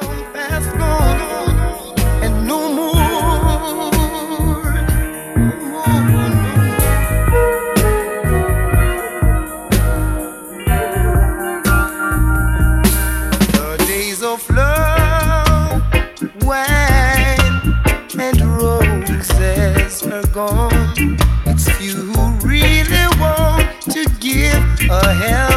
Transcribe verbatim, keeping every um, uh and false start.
Past gone, and no more. No more, no. The days of love, wine, and roses are gone. It's few who really want to give a help.